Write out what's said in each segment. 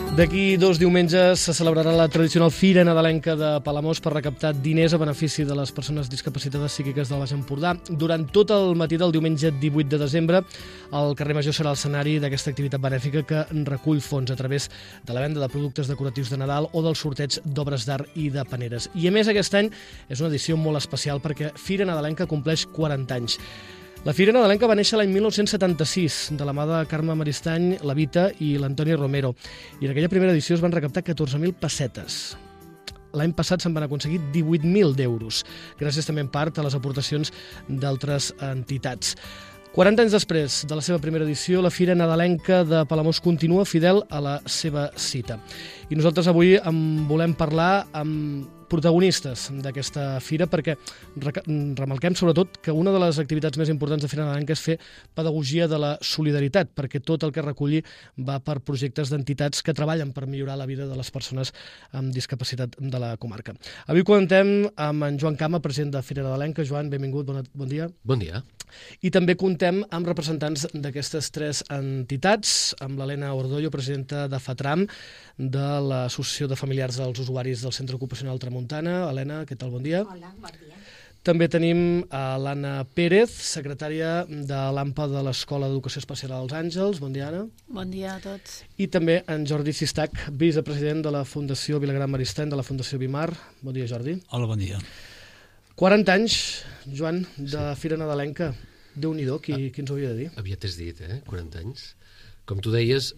D'aquí 2 diumenges se celebrarà la tradicional Fira Nadalenca de Palamós per recaptar diners a benefici de les persones discapacitades psíquiques del Baix Empordà. Durant tot el matí del diumenge 18 de desembre, el carrer Major serà l'escenari d'aquesta activitat benèfica que recull fons a través de la venda de productes decoratius de Nadal o del sorteig d'obres d'art i de paneres. I a més, aquest any és una edició molt especial perquè Fira Nadalenca compleix 40 anys. La Fira Nadalenca va néixer l'any 1976, de la mà de Carme Maristany, la Vita i l'Antoni Romero. I en aquella primera edició es van recaptar 14.000 pessetes. L'any passat se'n van aconseguir 18.000 d'euros, gràcies també en part a les aportacions d'altres entitats. 40 anys després de la seva primera edició, la Fira Nadalenca de Palamós continua fidel a la seva cita. I nosaltres avui en volem parlar amb protagonistes d'aquesta fira perquè remarquem sobretot que una de les activitats més importants de Fira Nadalenca és fer pedagogia de la solidaritat, perquè tot el que reculli va per projectes d'entitats que treballen per millorar la vida de les persones amb discapacitat de la comarca. Avui contem amb en Joan Cama, president de Fira Nadalenca. Joan, benvingut, bon dia. Bon dia. I també contem amb representants d'aquestes 3 entitats, amb l'Helena Ordollo, presidenta de FATRAM, de l'Associació de Familiars dels Usuaris del Centre Ocupacional Tramuntana. Helena, què tal? Bon dia. Hola, bon dia. També tenim a l'Anna Pérez, secretària de l'AMPA de l'Escola d'Educació Especial als Àngels. Bon dia, Anna. Bon dia a tots. I també en Jordi Sistac, vicepresident de la Fundació Vilagran Maristany, de la Fundació Bimar. Bon dia, Jordi. Hola, bon dia. 40 anys, Joan, de Fira Nadalenca. Déu-n'hi-do, qui ens ho havia de dir? Aviat t'has dit, 40 anys. Com tu deies,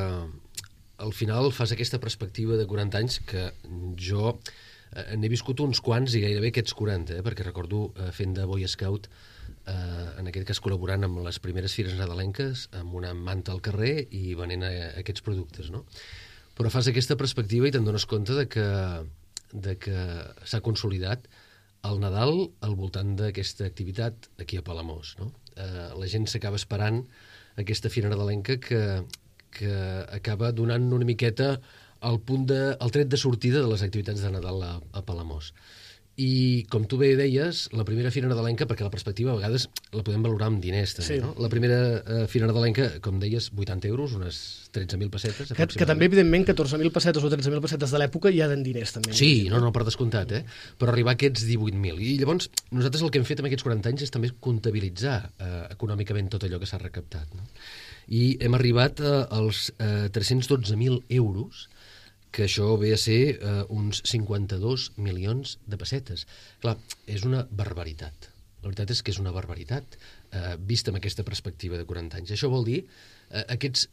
al final fas aquesta perspectiva de 40 anys que jo n'he viscut uns quants i gairebé aquests 40, perquè recordo fent de Boy Scout, en aquest cas col·laborant amb les primeres fires nadalenques, amb una manta al carrer i venent aquests productes, no? Però fas aquesta perspectiva i te'n dones compte de que s'ha consolidat el Nadal al voltant d'aquesta activitat aquí a Palamós, no? La gent s'acaba esperant aquesta fira nadalenca que acaba donant una miqueta el tret de sortida de les activitats de Nadal a Palamós. I, com tu bé deies, la primera fira nadalenca, perquè la perspectiva a vegades la podem valorar amb diners, també, sí. No? La primera fira nadalenca, com deies, 80 euros, unes 13.000 pessetes. Que també, evidentment, 14.000 pessetes o 13.000 pessetes de l'època hi ha d'en diners, també. Sí, no, per descomptat, però arribar a aquests 18.000. I llavors, nosaltres el que hem fet en aquests 40 anys és també comptabilitzar econòmicament tot allò que s'ha recaptat, no? I hem arribat als 312.000 euros, que això ve a ser uns 52 milions de pessetes. Clar, és una barbaritat. La veritat és que és una barbaritat, vista amb aquesta perspectiva de 40 anys. Això vol dir aquests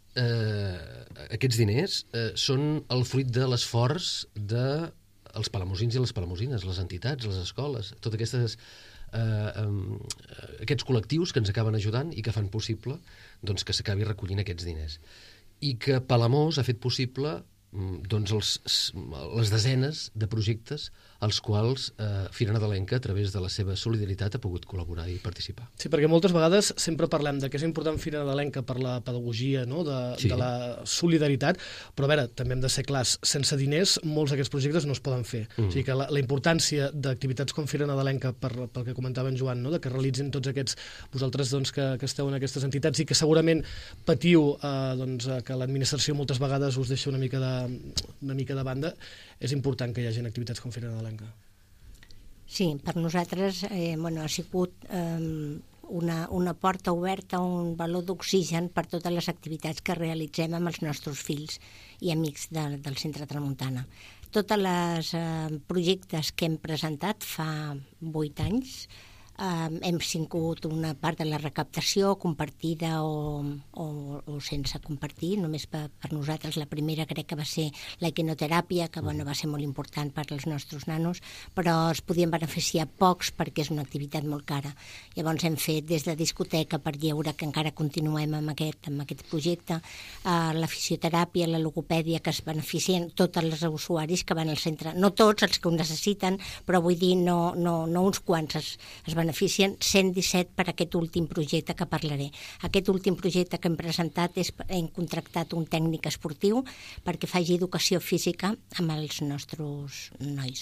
diners són el fruit de l'esforç dels palamosins i les palamosines, les entitats, les escoles, tots aquests col·lectius que ens acaben ajudant i que fan possible doncs, que s'acabi recollint aquests diners. I que Palamós ha fet possible les desenes de projectes als quals Fira Nadalenca, a través de la seva solidaritat, ha pogut col·laborar i participar. Sí, perquè moltes vegades sempre parlem de que és important Fira Nadalenca per la pedagogia, no? de la solidaritat, però a veure, també hem de ser clars, sense diners molts d'aquests projectes no es poden fer. O sigui que la importància d'activitats com Fira Nadalenca, pel que comentava en Joan, no? De que realitzin tots aquests, vosaltres doncs, que esteu en aquestes entitats i que segurament patiu que l'administració moltes vegades us deixa una mica de banda, és important que hi hagi activitats com Fira Nadalenca. Sí, per nosaltres ha sigut una porta oberta, un valor d'oxigen per totes les activitats que realitzem amb els nostres fills i amics del Centre Tramuntana. Tots els projectes que hem presentat fa 8 anys hem tingut una part de la recaptació compartida o sense compartir, només per nosaltres. La primera crec que va ser la equinoteràpia, que va ser molt important per als nostres nanos, però es podien beneficiar pocs perquè és una activitat molt cara. Llavors hem fet des de discoteca per lleure, que encara continuem amb aquest projecte, la fisioteràpia, la logopèdia, que es beneficien tots els usuaris que van al centre, no tots els que ho necessiten, però vull dir no uns quants es beneficien, 117 per aquest últim projecte que parlaré. Aquest últim projecte que hem presentat hem contractat un tècnic esportiu perquè faci educació física amb els nostres nois.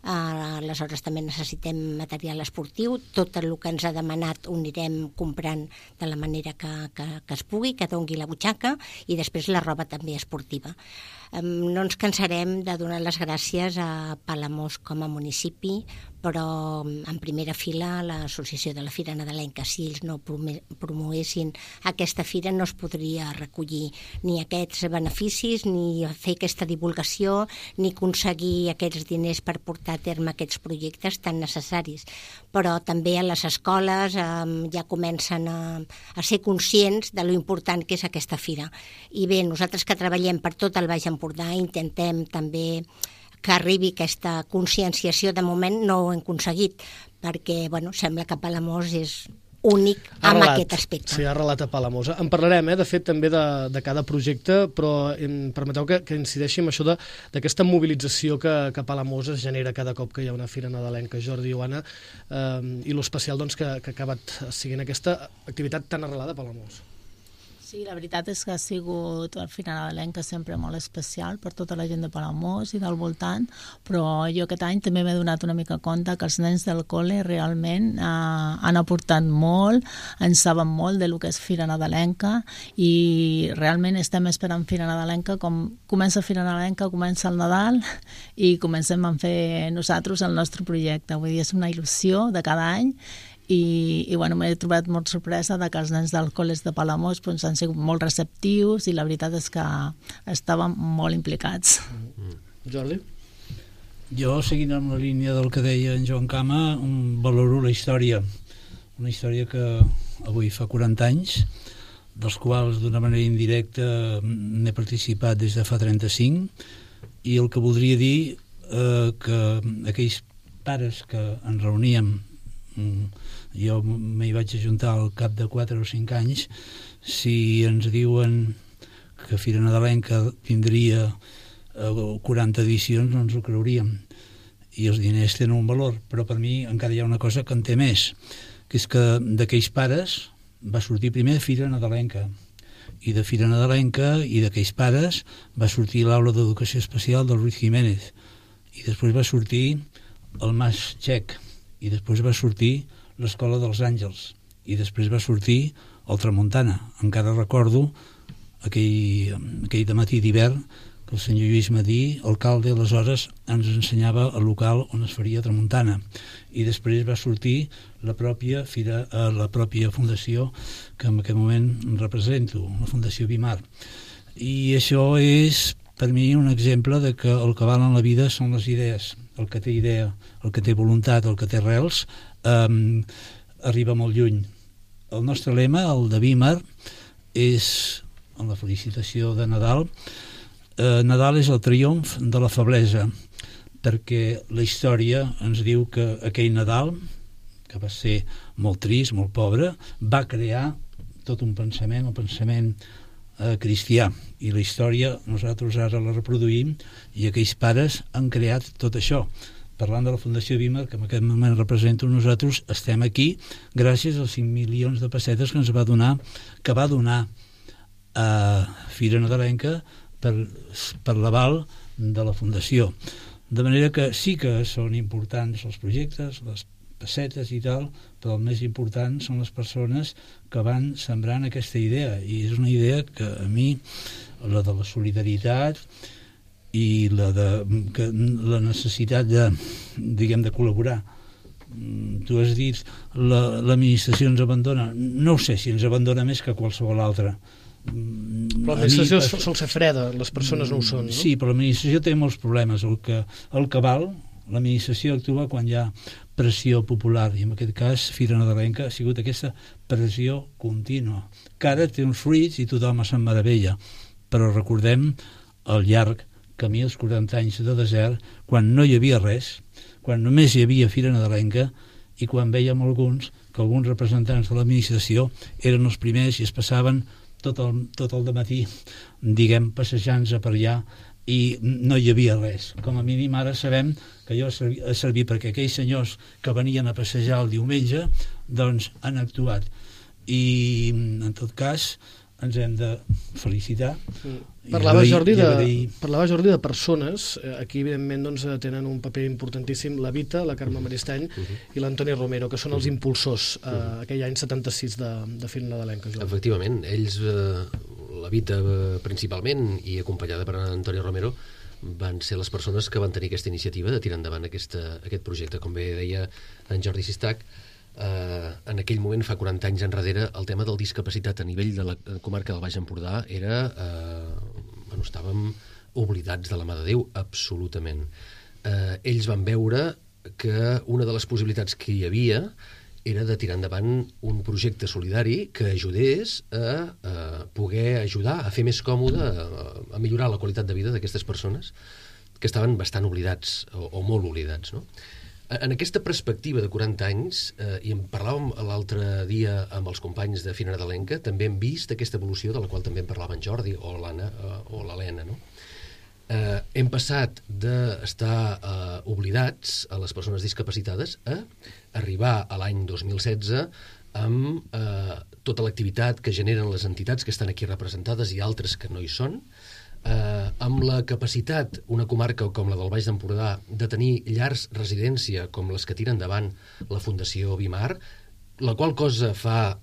aleshores també necessitem material esportiu, tot el que ens ha demanat ho anirem comprant de la manera que es pugui, que dongui la butxaca, i després la roba també esportiva. No ens cansarem de donar les gràcies a Palamós com a municipi, però en primera fila a l'Associació de la Fira Nadalenca. Si ells no promoguessin aquesta fira no es podria recollir ni aquests beneficis, ni fer aquesta divulgació, ni aconseguir aquests diners per portar a terme aquests projectes tan necessaris. Però també a les escoles ja comencen a ser conscients de lo important que és aquesta fira. I bé, nosaltres que treballem per tot el Baix Empordà intentem també que arribi aquesta conscienciació. De moment no ho hem aconseguit, perquè sembla que Palamós és únic amb aquest aspecte. Sí, ha arrelat a Palamós. En parlarem, de fet, també de cada projecte, però em permeteu que incideixi en això d'aquesta mobilització que Palamós es genera cada cop que hi ha una fira nadalenca. Jordi i Anna, i l'especial que ha acabat siguent aquesta activitat tan arrelada a Palamós. Sí, la veritat és que ha sigut la Fira Nadalenca sempre molt especial per tota la gent de Palamós i del voltant, però jo aquest any també m'he donat una mica compte que els nens del col·le realment han aportat molt, en saben molt de lo que és Fira Nadalenca, i realment estem esperant Fira Nadalenca. Com comença Fira Nadalenca, comença el Nadal i comencem a fer nosaltres el nostre projecte. Vull dir, és una il·lusió de cada any. I m'he trobat molt sorpresa que els nens del col·le de Palamós han sigut molt receptius i la veritat és que estaven molt implicats. Jordi? Jo, seguint amb la línia del que deia en Joan Cama, valoro la història. Una història que avui fa 40 anys, dels quals d'una manera indirecta n'he participat des de fa 35, i el que voldria dir que aquells pares que ens reuníem, jo m'hi vaig ajuntar al cap de 4 o 5 anys, si ens diuen que Fira Nadalenca tindria 40 edicions no ens ho creuríem, i els diners tenen un valor, però per mi encara hi ha una cosa que en té més, que és que d'aquells pares va sortir primer Fira Nadalenca, i de Fira Nadalenca i d'aquells pares va sortir l'aula d'educació especial del Ruiz Jiménez, i després va sortir el Mas Txec, i després va sortir l'Escola dels Àngels, i després va sortir el Tramuntana. Encara recordo aquell dematí d'hivern que el senyor Lluís Madí, alcalde, aleshores ens ensenyava el local on es faria Tramuntana, i després va sortir la pròpia fundació que en aquest moment represento, la Fundació Bimar. I això és per mi un exemple de que el que val en la vida són les idees. El que té idea, el que té voluntat, el que té arrels, arriba molt lluny. El nostre lema, el de Bimar, és, en la felicitació de Nadal, Nadal és el triomf de la feblesa, perquè la història ens diu que aquell Nadal, que va ser molt trist, molt pobre, va crear tot un pensament, el pensament cristià, i la història nosaltres ara la reproduïm, i aquells pares han creat tot això. Parlant de la Fundació Bimar, que en aquest moment represento, nosaltres estem aquí gràcies als 5 milions de pessetes que va donar a Fira Nadalenca per l'aval de la Fundació. De manera que sí que són importants els projectes, les pessetes i tal, però el més important són les persones que van sembrant aquesta idea, i és una idea que a mi, la de la solidaritat i la necessitat de col·laborar. Tu has dit l'administració ens abandona. No ho sé si ens abandona més que qualsevol altra. Però l'administració sol ser freda, les persones no ho són, no? Sí, però l'administració té molts problemes. El que val, l'administració actua quan hi ha pressió popular, i en aquest cas Fira Nadalenca ha sigut aquesta pressió contínua, que ara té uns fruits i tothom se'n meravella, però recordem el llarg camí, els 40 anys de desert, quan no hi havia res, quan només hi havia Fira Nadalenca, i quan vèiem que alguns representants de l'administració eren els primers i es passaven tot el dematí, passejant-se per allà, i no hi havia res. Com a mínim ara sabem que allò ha servit perquè aquells senyors que venien a passejar el diumenge doncs han actuat, i en tot cas ens hem de felicitar. Parlava Jordi de persones. Aquí, evidentment, doncs, tenen un paper importantíssim la Vita, la Carme Maristany i l'Antoni Romero, que són els impulsors aquell any 76 de Fira Nadalenca. Efectivament, ells, la Vita principalment, i acompanyada per Antoni Romero, van ser les persones que van tenir aquesta iniciativa de tirar endavant aquest projecte. Com bé deia en Jordi Sistac, en aquell moment, fa 40 anys enrere, el tema del discapacitat a nivell de la comarca del Baix Empordà era... estàvem oblidats de la mà de Déu, absolutament. Ells van veure que una de les possibilitats que hi havia era de tirar endavant un projecte solidari que ajudés a poder ajudar a fer més còmode, a millorar la qualitat de vida d'aquestes persones que estaven bastant oblidats o molt oblidats, no? En aquesta perspectiva de 40 anys, i en parlàvem l'altre dia amb els companys de Fira Nadalenca, també hem vist aquesta evolució de la qual també en parlava en Jordi o l'Helena, no? Hem passat d'estar oblidats a les persones discapacitades a arribar a l'any 2016 amb tota l'activitat que generen les entitats que estan aquí representades i altres que no hi són, amb la capacitat, una comarca com la del Baix d'Empordà, de tenir llars residència com les que tira endavant la Fundació Bimar, la qual cosa fa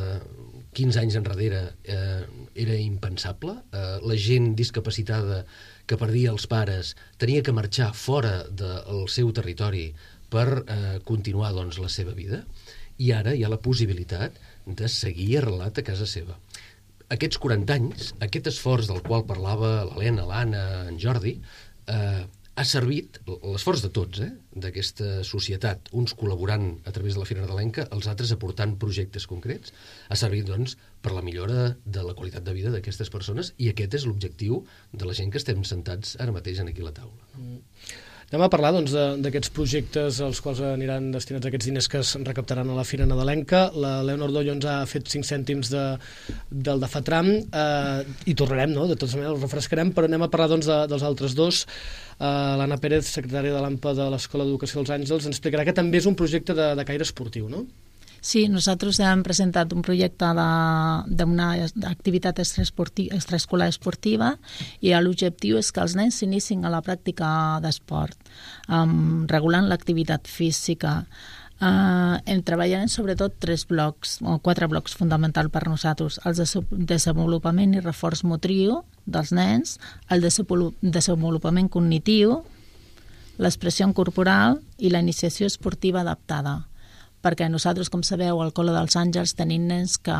15 anys enrere era impensable. La gent discapacitada que perdia els pares tenia que marxar fora del seu territori per continuar, doncs, la seva vida, i ara hi ha la possibilitat de seguir arrelat a casa seva. Aquests 40 anys, aquest esforç del qual parlava l'Helena, l'Anna, en Jordi, ha servit, l'esforç de tots, d'aquesta societat, uns col·laborant a través de la Fira Nadalenca, els altres aportant projectes concrets, ha servit, doncs, per la millora de la qualitat de vida d'aquestes persones, i aquest és l'objectiu de la gent que estem sentats ara mateix aquí a la taula. Anem a parlar, doncs, d'aquests projectes als quals aniran destinats aquests diners que es recaptaran a la Fira Nadalenca. La Leonor Dollo ens ha fet 5 cèntims del de Fatram, i tornarem, no? De totes maneres, els refrescarem, però anem a parlar, doncs, dels altres dos. L'Anna Pérez, secretària de l'AMPA de l'Escola d'Educació dels Àngels, ens explicarà que també és un projecte de caire esportiu, no? Sí, nosaltres hem presentat un projecte d'una activitat extraescolar esportiva, i l'objectiu és que els nens s'inicin a la pràctica d'esport, regulant l'activitat física. Treballarem sobretot 4 blocs fonamentals per nosaltres: el desenvolupament i reforç motriu dels nens, el desenvolupament cognitiu, l'expressió corporal i la iniciació esportiva adaptada. Perquè nosaltres, com sabeu, al Col·le dels Àngels tenim nens que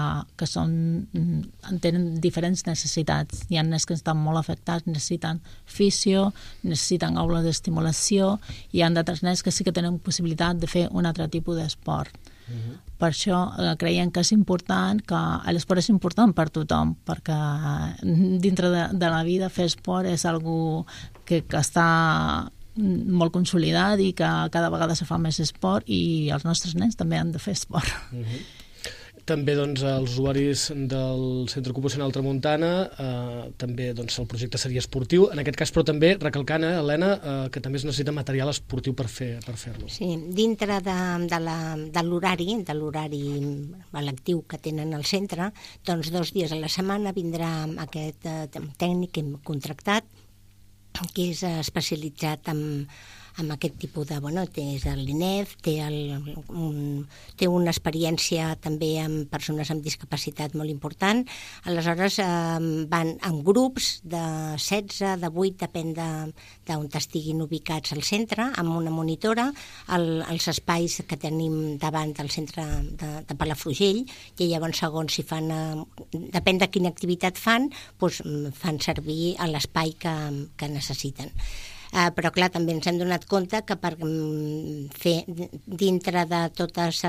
tenen diferents necessitats. Hi ha nens que estan molt afectats, necessiten fisio, necessiten aules d'estimulació, i hi ha d'altres nens que sí que tenen possibilitat de fer un altre tipus d'esport. Per això creiem que és important, que l'esport és important per tothom, perquè dintre de la vida fer esport és algo que està molt consolidat i que cada vegada se fa més esport, i els nostres nens també han de fer esport. També, doncs, els usuaris del Centre Ocupacional Tramuntana, també, doncs, el projecte seria esportiu, en aquest cas, però també recalcant, Helena, que també es necessita material esportiu per fer-lo. Sí, dintre de l'horari lectiu que tenen al centre, doncs 2 dies a la setmana vindrà aquest tècnic que hem contractat, que és especialitzat en aquest tipus de... és l'INEF, té una experiència també amb persones amb discapacitat molt important. Aleshores van en grups de 16, de 8, depèn d'on estiguin ubicats al centre, amb una monitora, els espais que tenim davant del centre de Palafrugell, i llavors, segons si fan... depèn de quina activitat fan, doncs fan servir l'espai que necessiten. Però clar, també ens hem donat compte que per fer dintre de totes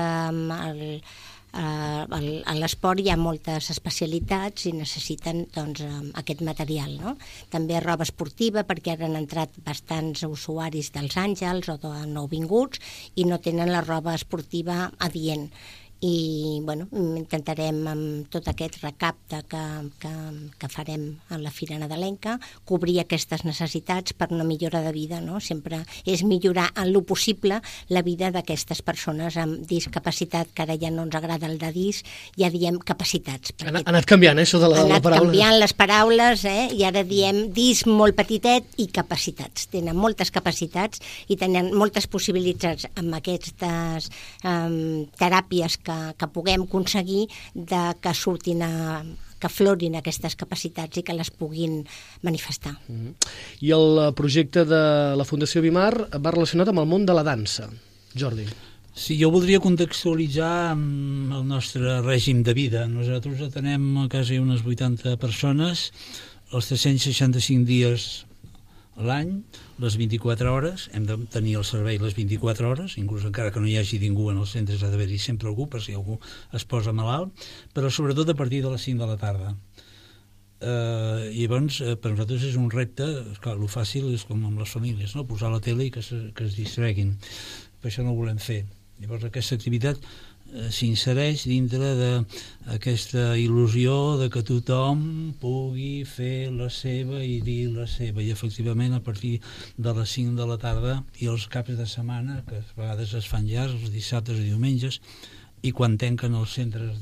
l'esport hi ha moltes especialitats i necessiten, doncs, aquest material, no? També roba esportiva, perquè ara han entrat bastants usuaris dels Àngels o de nouvinguts i no tenen la roba esportiva adient. i intentarem amb tot aquest recapte que farem a la Fira Nadalenca cobrir aquestes necessitats per una millora de vida, no? Sempre és millorar en lo possible la vida d'aquestes persones amb discapacitat, que ara ja no ens agrada el de dis, ja diem capacitats. Ha anat canviant, això de la paraula. Ha anat canviant les paraules, i ara diem dis molt petitet i capacitats. Tenen moltes capacitats i tenen moltes possibilitats amb aquestes teràpies que puguem aconseguir que surtin que aflorin aquestes capacitats i que les puguin manifestar. I el projecte de la Fundació Bimar va relacionat amb el món de la dansa. Jordi. Sí, jo voldria contextualitzar el nostre règim de vida. Nosaltres atenem quasi unes 80 persones els 365 dies a l'any, les 24 hores, hem de tenir el servei les 24 hores, inclús encara que no hi hagi ningú en els centres ha d'haver-hi sempre algú, per si algú es posa malalt, però sobretot a partir de les 5 de la tarda. I llavors, per nosaltres és un repte, esclar, el fàcil és com amb les famílies, no? Posar la tele i que es distreguin, per això no ho volem fer. Llavors aquesta activitat s'insereix dintre d'aquesta il·lusió de que tothom pugui fer la seva i dir la seva, i efectivament a partir de les 5 de la tarda i els caps de setmana, que a vegades es fan llargs, els dissabtes i diumenges, i quan tanquen els centres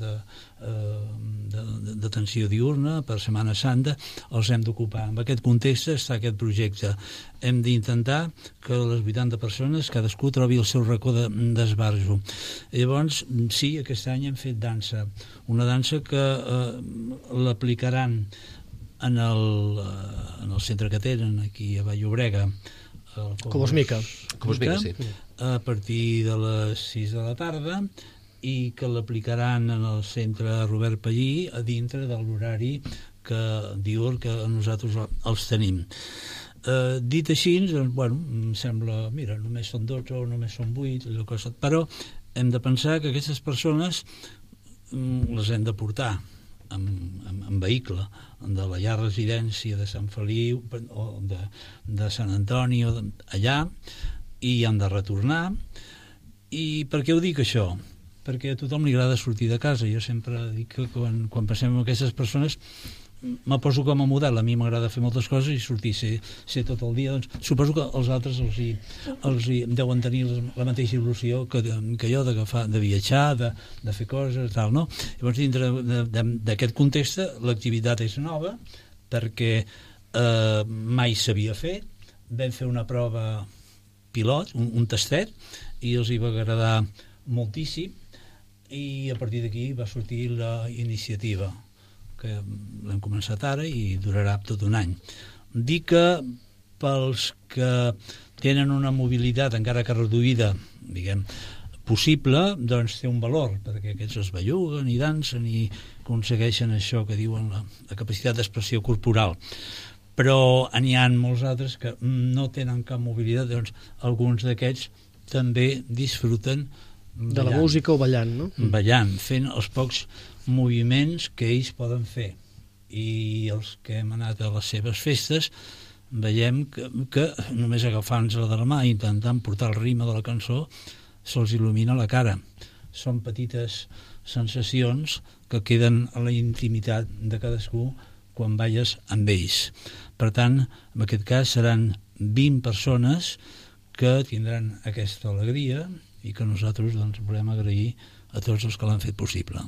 d'atenció diurna per Setmana Santa, els hem d'ocupar. En aquest context està aquest projecte. Hem d'intentar que les 80 persones, cadascú trobi el seu racó d'esbarjo. Llavors, sí, aquest any hem fet dansa. Una dansa que l'aplicaran en el centre que tenen aquí a Vall-llobrega, Cobos Mica, sí. A partir de les 6 de la tarda, i que l'aplicaran en el centre Robert Pallí a dintre de l'horari diürn que nosaltres els tenim. Dit així, em sembla, mira, només són 12 o només són 8, però hem de pensar que aquestes persones les hem de portar en vehicle de la llar residència de Sant Feliu o de Sant Antoni o allà, i han de retornar. I per què ho dic això? Perquè a tothom li agrada sortir de casa. Jo sempre dic que quan passem amb aquestes persones me poso com a model. A mi m'agrada fer moltes coses i sortir, ser tot el dia. Doncs, suposo que els altres els deuen tenir la mateixa il·lusió que jo, de viatjar, de fer coses, tal, no? Llavors, dintre d'aquest context, l'activitat és nova perquè mai s'havia fet. Vam fer una prova pilot, un tastet, i els hi va agradar moltíssim, i a partir d'aquí va sortir la iniciativa, que l'hem començat ara i durarà tot un any. Dic que pels que tenen una mobilitat encara que reduïda, diguem, possible, doncs té un valor, perquè aquests es belluguen i dansen i aconsegueixen això que diuen la capacitat d'expressió corporal. Però n'hi ha molts altres que no tenen cap mobilitat, doncs alguns d'aquests també disfruten ballant, de la música o ballant, no? Ballant, fent els pocs moviments que ells poden fer. I els que hem anat a les seves festes veiem que només agafant-se de la mà i intentant portar el ritme de la cançó se'ls il·lumina la cara. Són petites sensacions que queden a la intimitat de cadascú quan balles amb ells. Per tant, en aquest cas seran 20 persones que tindran aquesta alegria i que nosaltres volem agrair a tots els que l'han fet possible.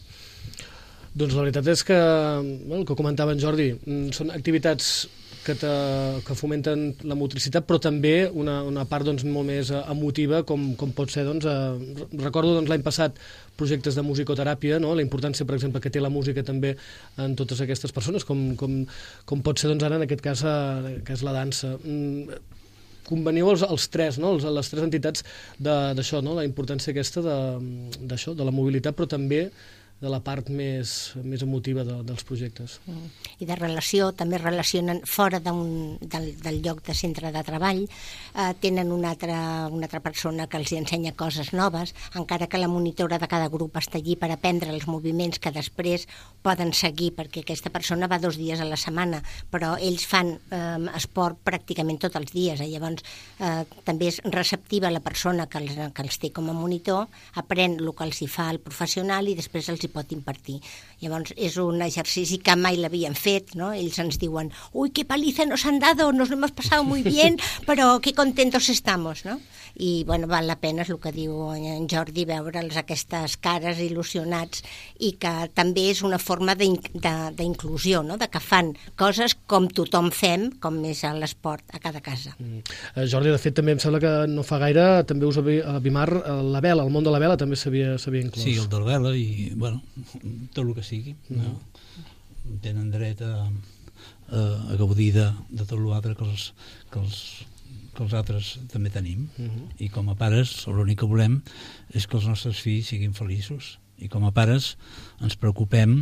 Doncs la veritat és que, el que comentava en Jordi, són activitats que fomenten la motricitat, però també una part molt més emotiva, com pot ser, recordo l'any passat projectes de musicoteràpia, la importància, per exemple, que té la música també en totes aquestes persones, com pot ser ara en aquest cas que és la dansa. Conveniu els tres, les tres entitats d'això, la importància aquesta de la mobilitat, però també la part més emotiva dels projectes. I de relació, també relacionen fora del lloc de centre de treball, tenen una altra persona que els ensenya coses noves, encara que la monitora de cada grup està allí per aprendre els moviments que després poden seguir, perquè aquesta persona va 2 dies a la setmana, però ells fan esport pràcticament tots els dies, llavors també és receptiva la persona que els té com a monitor, aprèn el que els hi fa el professional i després els hi pot impartir. Llavors és un exercici que mai l'havien fet, ¿no? Ells ens diuen, uy, qué paliza nos han dado, nos lo hemos pasado muy bien, pero qué contentos estamos, ¿no? I bueno, val la pena, és el que diu en Jordi, veure'ls aquestes cares il·lusionats, i que també és una forma d'inclusió, no? De que fan coses com tothom fem, com és l'esport a cada casa. Jordi, de fet, també em sembla que no fa gaire també us a Bimar la vela, el món de la vela també s'havia inclòs. Sí, el de la vela i, bueno, tot el que sigui, no? Tenen dret a gaudir de tot l'altre que els altres també tenim. I com a pares l'únic que volem és que els nostres fills siguin feliços, i com a pares ens preocupem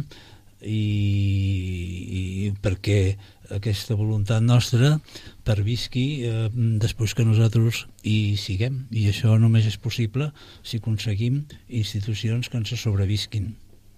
i perquè aquesta voluntat nostra pervisqui després que nosaltres hi siguem, i això només és possible si aconseguim institucions que ens sobrevisquin.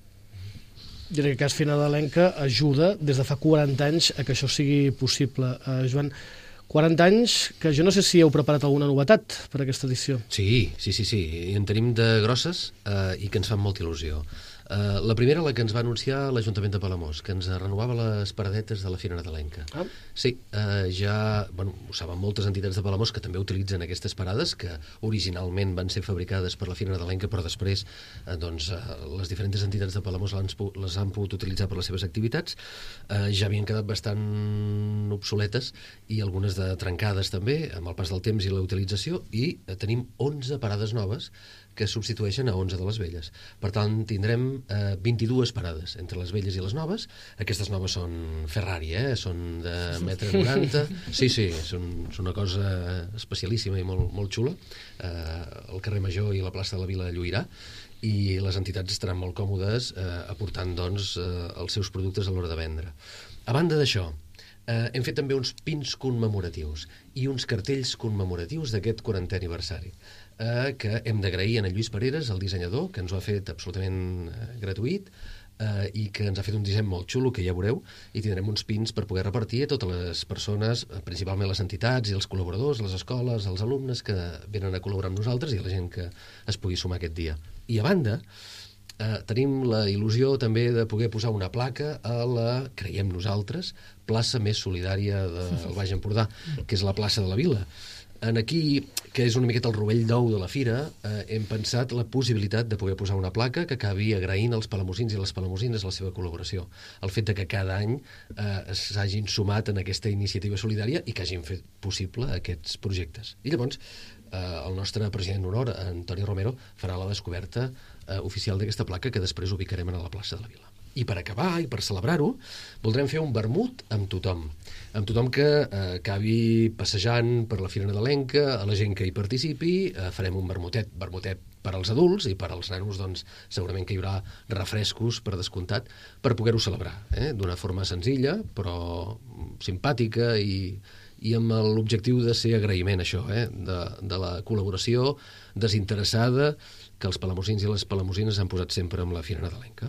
I en aquest cas Finadalenca ajuda des de fa 40 anys a que això sigui possible. Joan, 40 anys que jo no sé si heu preparat alguna novetat per aquesta edició. Sí, i en tenim de grosses i que ens fan molta il·lusió. La primera, la que ens va anunciar l'Ajuntament de Palamós, que ens renovava les paradetes de la Fira Nadalenca. Sí, ja, bueno, ho saben moltes entitats de Palamós que també utilitzen aquestes parades, que originalment van ser fabricades per la Fira Nadalenca, però després doncs, les diferents entitats de Palamós les han pogut utilitzar per les seves activitats. Ja havien quedat bastant obsoletes i algunes de trencades també, amb el pas del temps i la utilització, i tenim 11 parades noves que substitueixen a 11 de les velles. Per tant, tindrem 22 parades entre les velles i les noves. Aquestes noves són Ferrari, són de 1,90 m. Sí, són una cosa especialíssima i molt xula. El carrer Major i la plaça de la Vila de Lluirà, i les entitats estaran molt còmodes aportant doncs, els seus productes a l'hora de vendre. A banda d'això, hem fet també uns pins commemoratius i uns cartells commemoratius d'aquest 40è aniversari, que hem d'agrair a Lluís Pareres, el dissenyador, que ens ho ha fet absolutament gratuït i que ens ha fet un disseny molt xulo, que ja veureu, i tindrem uns pins per poder repartir a totes les persones, principalment les entitats i els col·laboradors, les escoles, els alumnes que venen a col·laborar amb nosaltres i la gent que es pugui sumar aquest dia. I a banda, tenim la il·lusió també de poder posar una placa a la, creiem nosaltres, plaça més solidària del Baix Empordà, que és la plaça de la Vila. Aquí, que és una miqueta el rovell d'ou de la fira, hem pensat la possibilitat de poder posar una placa que acabi agraint als palamosins i les palamosines la seva col·laboració. El fet de que cada any s'hagin sumat en aquesta iniciativa solidària i que hagin fet possible aquests projectes. I llavors, el nostre president d'honor, Antoni Romero, farà la descoberta oficial d'aquesta placa que després ubicarem a la plaça de la Vila. I per acabar, i per celebrar-ho, voldrem fer un vermut amb tothom que acabi passejant per la Fira Nadalenca, a la gent que hi participi. Farem un vermutet per als adults, i per als nanos doncs, segurament que hi haurà refrescos per descomptat per poder-ho celebrar, d'una forma senzilla però simpàtica i amb l'objectiu de ser agraïment, això, de la col·laboració desinteressada que els palamosins i les palamosines han posat sempre amb la Fira Nadalenca.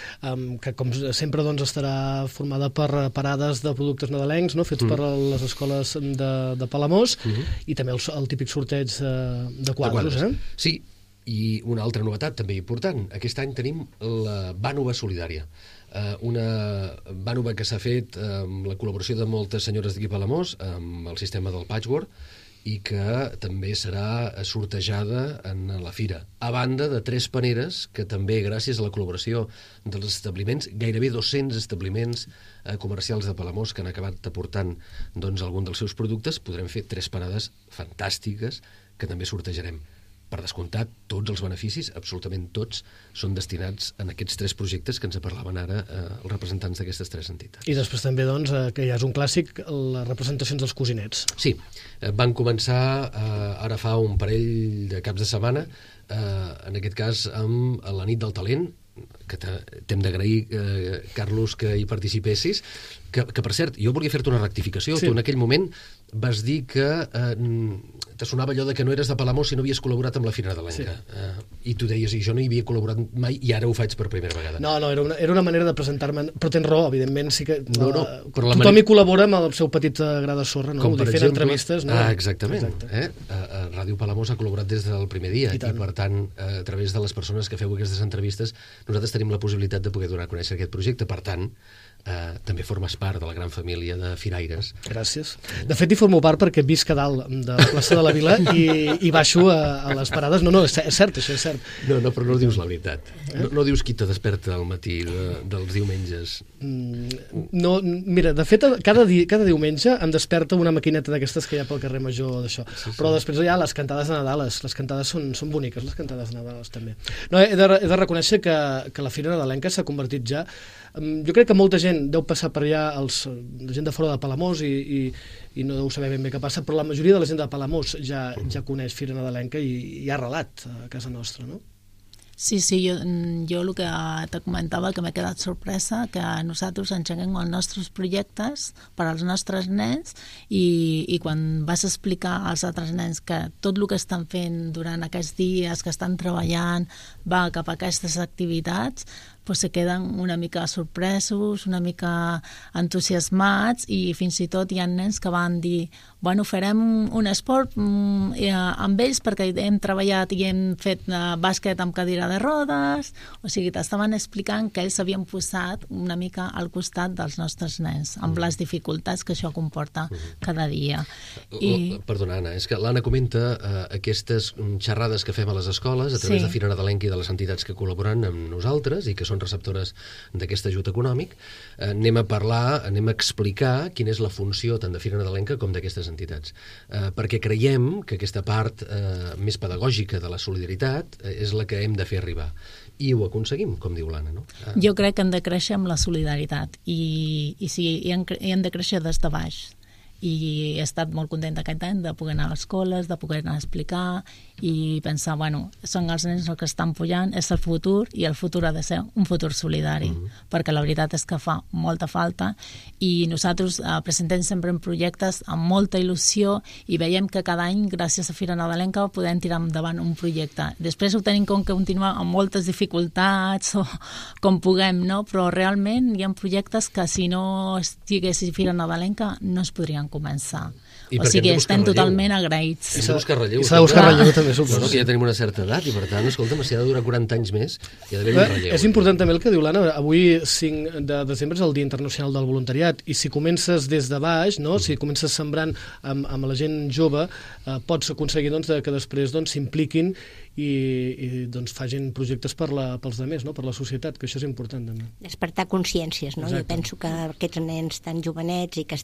Que com sempre doncs, estarà formada per parades de productes nadalencs, no? Fets per les escoles de Palamós, i també el típic sorteig de quadros. Sí, i una altra novetat també important. Aquest any tenim la Bànova Solidària, una bànova que s'ha fet amb la col·laboració de moltes senyores d'aquí a Palamós, amb el sistema del patchwork, i que també serà sortejada en la fira, a banda de 3 paneres que també, gràcies a la col·laboració dels establiments, gairebé 200 establiments comercials de Palamós que han acabat aportant doncs, algun dels seus productes, podrem fer 3 parades fantàstiques que també sortejarem. Per descomptat, tots els beneficis, absolutament tots, són destinats en aquests 3 projectes que ens parlaven ara els representants d'aquestes 3 entitats. I després també, doncs, que ja és un clàssic, les representacions dels cosinets. Sí, van començar ara fa un parell de caps de setmana, en aquest cas amb la nit del talent, que t'hem d'agrair, Carlos, que hi participessis, que per cert, jo volia fer-te una rectificació. Tu en aquell moment vas dir que te sonava allò de que no eres de Palamós si no havies col·laborat amb la Fira Nadalenca. I tu deies, i jo no hi havia col·laborat mai, i ara ho faig per primera vegada. No, era una manera de presentar-me, però tens raó, evidentment, sí que tothom hi col·labora amb el seu petit gra de sorra, no? Com per fent exemple, entrevistes. No? Exactament. Ràdio Palamós ha col·laborat des del primer dia, i per tant, a través de les persones que feu aquestes entrevistes, nosaltres tenim la possibilitat de poder donar a conèixer aquest projecte. Per tant, també formes part de la gran família de firaires. Gràcies. De fet, hi formo part perquè visc a dalt de la plaça de la Vila i baixo a les parades. No, és cert, això és cert. No, però no dius la veritat. No dius qui te desperta al matí dels diumenges. No, mira, de fet, cada diumenge em desperta una maquineta d'aquestes que hi ha pel carrer Major d'això. Però després hi ha les cantades de Nadales. Les cantades són boniques, les cantades de Nadales també. No, he de reconèixer que la Fira Nadalenca s'ha convertit ja... Jo crec que molta gent deu passar per allà, la gent de fora de Palamós i no deu saber ben bé què passa, però la majoria de la gent de Palamós ja coneix Fira Nadalenca i hi ha relat a casa nostra, no? Sí, jo el que te comentava, que m'he quedat sorpresa, que nosaltres engeguem els nostres projectes per als nostres nens i quan vas explicar als altres nens que tot el que estan fent durant aquests dies, que estan treballant, va cap a aquestes activitats, pues se queden una mica sorpresos, una mica entusiasmats, i fins i tot hi ha nens que van dir, bueno, farem un esport amb ells perquè hem treballat i hem fet bàsquet amb cadira de rodes, o sigui, t'estaven explicant que ells s'havien posat una mica al costat dels nostres nens, amb les dificultats que això comporta cada dia. Perdona, Anna, és que l'Anna comenta aquestes xerrades que fem a les escoles a través de Fira Nadalenca i de les entitats que col·laboren amb nosaltres i que són receptores d'aquest ajut econòmic. Anem a explicar quina és la funció tant de Fira Nadalenca com d'aquestes entitats. Perquè creiem que aquesta part més pedagògica de la solidaritat és la que hem de fer arribar. I ho aconseguim, com diu l'Anna, no? Jo crec que hem de créixer amb la solidaritat i sí, hem de créixer des de baix. I he estat molt contenta aquest any de poder anar a les escoles, de poder anar a explicar i pensar, bueno, són els nens els que estan pujant, és el futur, i el futur ha de ser un futur solidari, perquè la veritat és que fa molta falta, i nosaltres presentem sempre en projectes amb molta il·lusió i veiem que cada any, gràcies a Fira Nadalenca, podem tirar endavant un projecte. Després ho tenim com que continuar amb moltes dificultats o com puguem, no? Però realment hi ha projectes que si no estigués Fira Nadalenca no es podrien començar. O sigui, estem totalment agraïts. S'ha de buscar relleu. S'ha de buscar relleu també, suposo. Que ja tenim una certa edat i per tant, escolta'm, si ha de durar 40 anys més, hi ha d'haver un relleu. És important també el que diu l'Anna. Avui, 5 de desembre, és el Dia Internacional del Voluntariat, i si comences des de baix, no? Si comences sembrant amb la gent jove, pots aconseguir que després s'impliquin i facin projectes pels altres, no? Per la societat, que això és important també. Despertar consciències, no? Exacte. Jo penso que aquests nens tan jovenets i que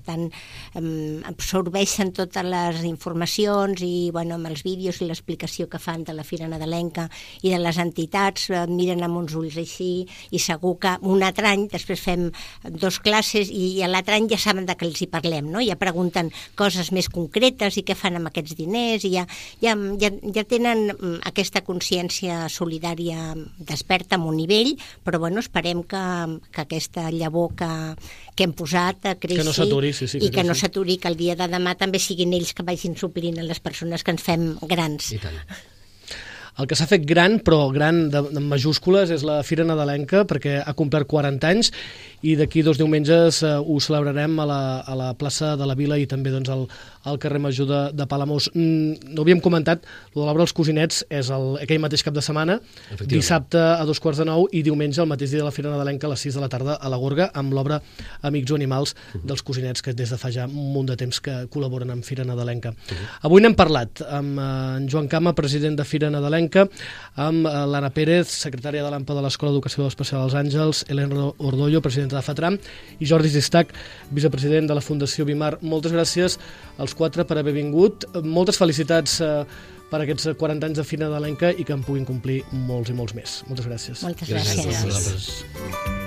absorbeixen totes les informacions i amb els vídeos i l'explicació que fan de la Fira Nadalenca i de les entitats, miren amb uns ulls així, i segur que un altre any després fem 2 classes i a l'altre any ja saben de què els hi parlem, no? Ja pregunten coses més concretes i què fan amb aquests diners, i ja tenen aquesta consciència solidària desperta amb un nivell, però esperem que aquesta llavor que hem posat creixi, que no s'aturi, i que no s'aturi, que el dia de demà també siguin ells que vagin suplint a les persones que ens fem grans. I tant. El que s'ha fet gran, però gran de majúscules, és la Fira Nadalenca, perquè ha complert 40 anys, i d'aquí 2 diumenges ho celebrarem a la plaça de la Vila i també al carrer Major de Palamós. No havíem comentat, de l'obra Els Cosinets és aquell mateix cap de setmana, dissabte a 8:45 i diumenge, el mateix dia de la Fira Nadalenca, a les 6 de la tarda, a la Gorga, amb l'obra Amics o Animals dels Cosinets, que des de fa ja un munt de temps que col·laboren amb Fira Nadalenca. Avui n'hem parlat amb en Joan Cama, president de Fira Nadalenca, amb l'Anna Pérez, secretària de l'AMPA de l'Escola d'Educació Especial dels Àngels, Helena Ordollo, presidenta de FATRAM, i Jordi Zistac, vicepresident de la Fundació Bimar. Moltes gràcies als 4 per haver vingut. Moltes felicitats per aquests 40 anys de Fira Nadalenca i que en puguin complir molts i molts més. Moltes gràcies. Moltes gràcies. Gràcies a vosaltres.